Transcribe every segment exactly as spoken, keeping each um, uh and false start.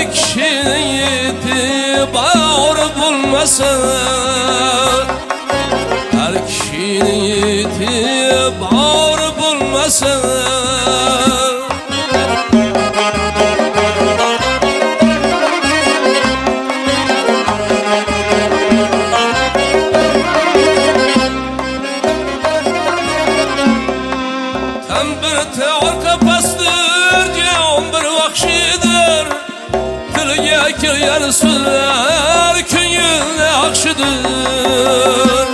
her kişinin yiğidi bağır bulmasın. Her kişinin yiğidi bağır bulmasın. Bir teor kapastır, can bir vakşidir. Dilge kirgen sözler köngülne akşidir.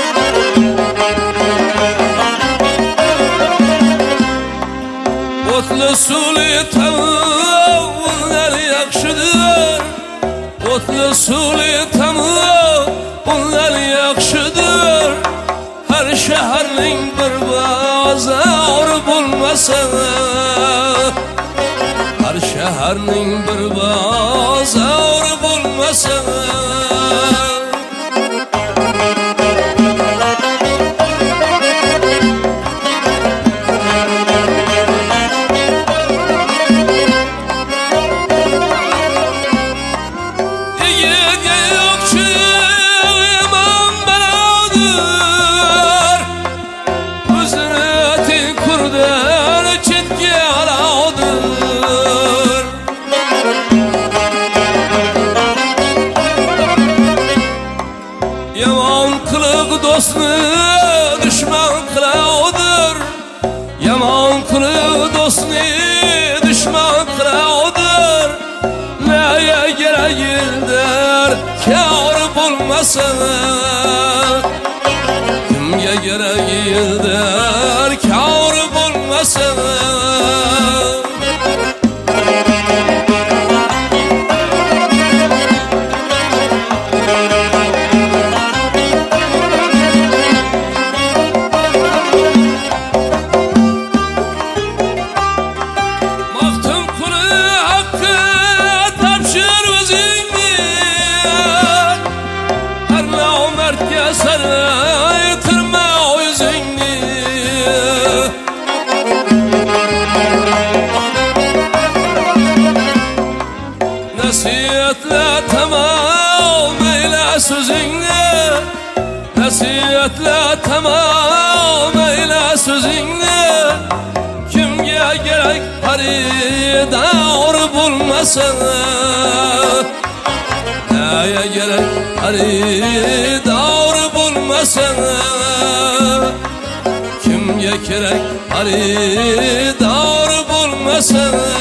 Otlu suli tamam onlar yakşidir. Otlu suli tamam onlar yakşidir. Her şehrin bir bazar bulmasın. Her şehrin bir bazar bulmasın. Yaman kılık dostunu düşman kılavdur. Yaman kılık dostunu düşman kılavdur. Neye gerekildir kâr bulmasın. Kimge gerekildir kâr bulmasın. Nasihatle tamam eyle sözünle. Nasihatle tamam eyle sözünle. Kimge gerek haridar bulmasın. Neye gerek haridar bulmasın. Kimge gerek haridar bulmasın.